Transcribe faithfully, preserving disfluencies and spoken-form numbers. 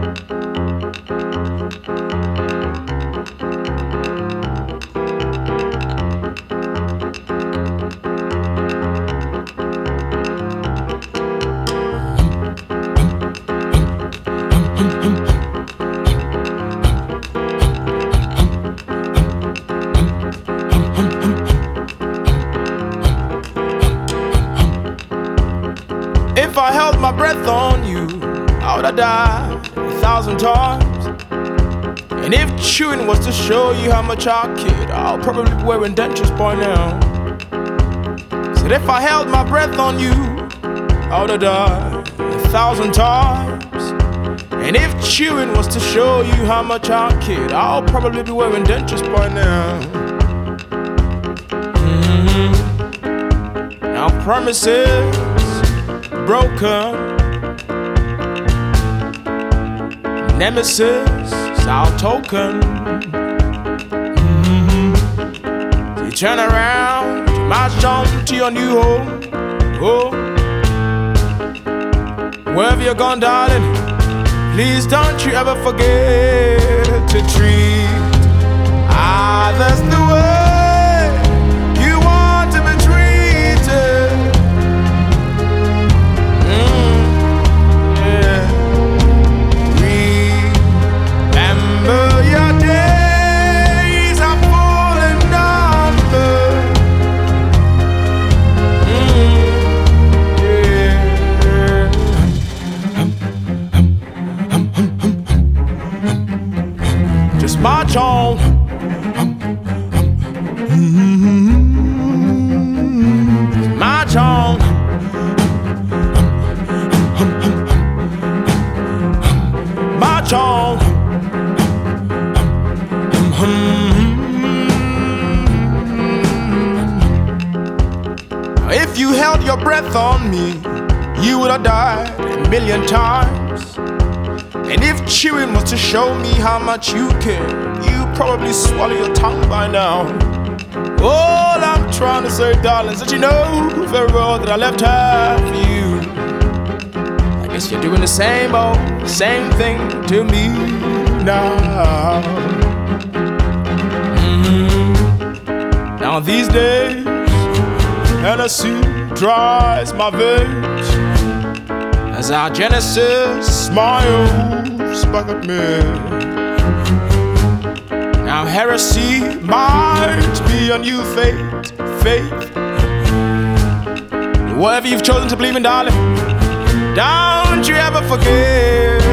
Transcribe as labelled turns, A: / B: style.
A: If I held my breath on you, I would have died a thousand times. And if chewing was to show you how much I kid, I'll probably be wearing dentures by now. Said if I held my breath on you, I would have died a thousand times. And if chewing was to show you how much I kid, I'll probably be wearing dentures by now. Mm-hmm. Now promises broken, nemesis our token. Mm-hmm. You turn around, march on to your new home. Oh, wherever you're gone, darling, please don't you ever forget to treat others the way you want to be treated. Mm, yeah. Remember your days are full and numbered. Mm, yeah. Just march on. Mm-hmm. March on. March on. If you held your breath on me, you would have died a million times. And if chewing was to show me how much you care, you'd probably swallow your tongue by now. All I'm trying to say, darling, is that you know very well that I left half for you. I guess you're doing the same old, same thing to me now. Mm-hmm. Now these days, Hennessy dries my veins as our Genesis smiles back at me. Now heresy might be a new faith, faith. Whatever you've chosen to believe in, darling, don't you ever forget